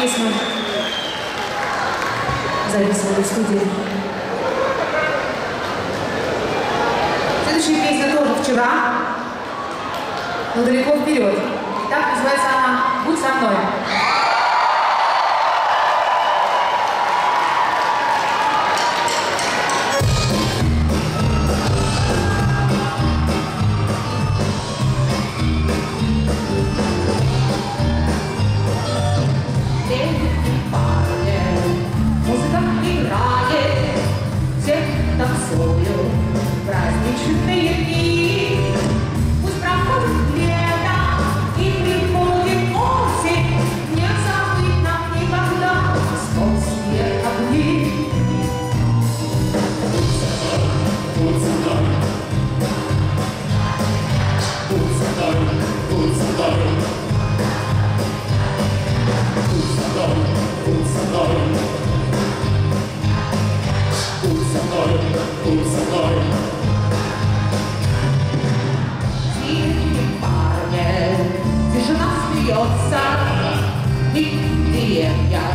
песню записывали в студии. Следующая песня тоже вчера, но далеко вперед. Так называется она «Будь со мной». Праздничные дни, пусть проходит лето и приходит осень, не забыть нам никогда московские огни. Будь со мной, будь со мной, будь со мной, будь со мной, будь со мной, будь со мной, будь со мной. Тишина смеется, и деревья